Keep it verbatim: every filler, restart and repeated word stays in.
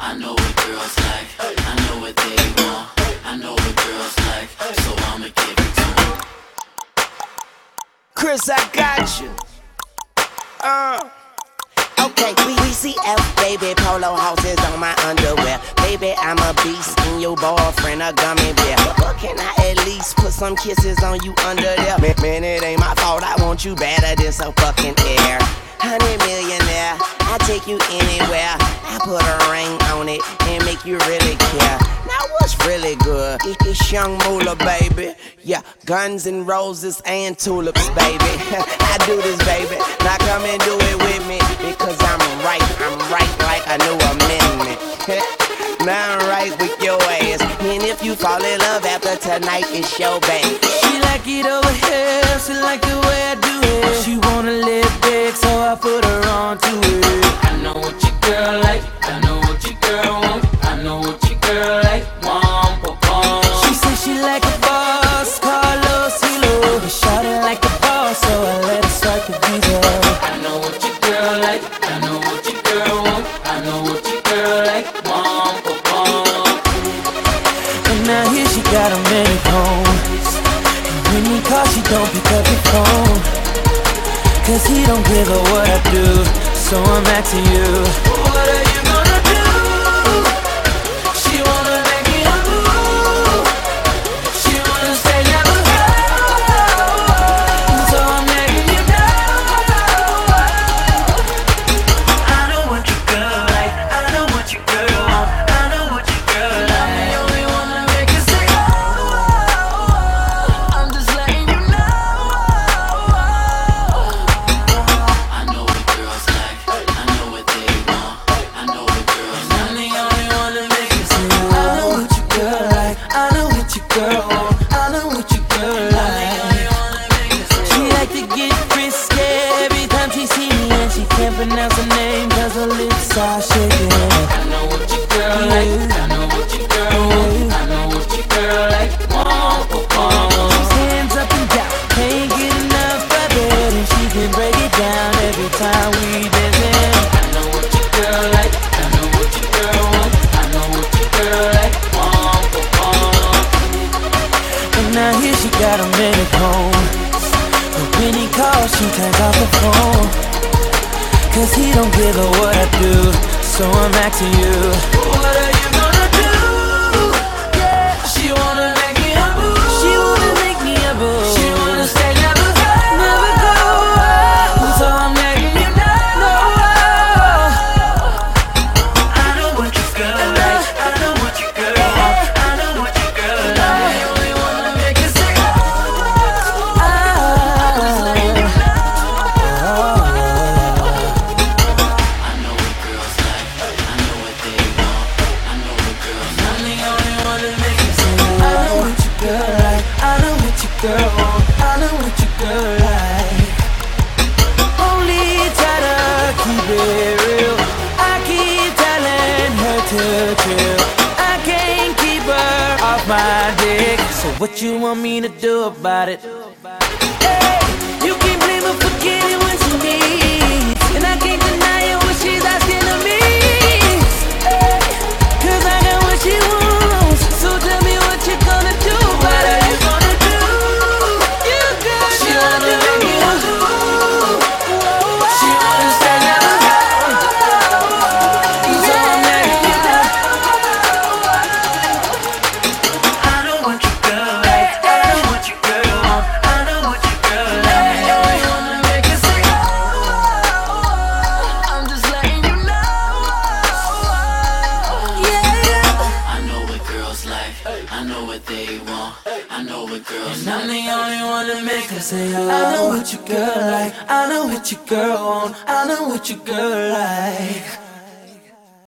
I know what girls like, I know what they want, I know what girls like, so I'ma give it to them. Chris, I got you. Uh. Okay, we, we C F, baby, polo houses on my underwear. Baby, I'm a beast and your boyfriend a gummy bear. But can I at least put some kisses on you under there? Man, man, it ain't my fault, I want you better than some fucking air. Honey millionaire, I take you anywhere. I put a ring on it and make you really care. Now what's really good? It, it's young moolah, baby. Yeah, guns and roses and tulips, baby. I do this, baby. Now come and do it with me, because I'm right, I'm right like a new amendment. Now I'm right with your ass, and if you fall in love after tonight, it's your baby. She like it over here, she like the way I do it. She wanna live big, so I put her on to it. I know what your girl like, I know what your girl want, I know what your girl like, womp pom. She said she like a boss, Carlos Hilo. But shot it like a boss, so I let her swipe the visa. I know what your girl like, I know what your girl want, I know what your girl like, womp pom. And now here she got a many homes. And when he calls, she don't pick up the phone, cause he don't give a what I do. So I'm asking you, what are you gonna do? She wanna make me a move, she wanna say never go. So I'm letting you know, I know what your girl like, I know what your girl want, I know what your girl like. I'm the only one to make her say oh, I'm just letting you know. I know what girls like, I know what they want, I know what girls like. I'm the only one to make it say I know what your girl like, I know what your girl want, I know what your girl like. She like to get frisky every time she see me, and she can't pronounce her name cause her lips are shaking. I know what your girl like, I know what your girl want, I know what your girl like, womp pom. She's hands up and down, can't get enough of it, and she can break it down every time we dancing. I know what your girl like, I know what your girl want, I know what your girl like, womp pom. And now here she got a minute home, but when he calls she turns off the phone, cause he don't give a what I do. So I'm asking you, what are you gonna do? Yeah. She wanna make me a boo, she wanna make me a boo, she wanna say never go, never go. So I'm letting you know, I know what your girl like, I know what your girl want, I know what your girl like. I'm the only one to make her say oh, I'm just letting you know. I know what girls like, I know what they want, I know what girls like. I'm the only one to make it say I know what your girl like, I know what your girl want, I know what your girl like. Only try to keep it real, I keep telling her to chill, I can't keep her off my dick. So what you want me to do about it? Hey, you can't blame her for getting what she needs, and I can't deny it what she's asking of me. Hey, cause I got what she wants, so tell me what you gonna do about it. You gonna do? You gonna she wanna make me a fool, she wanna say never go. So I'm letting you know, I know what your girl like, I know what your girl want, I know what your girl like. You wanna make her say oh, I'm just letting you know. Yeah. I know what girls like, I know what they want, I know what girls And I'm like. the only one to make her say oh, I know what your girl like, I know what your girl want, I know what your girl like.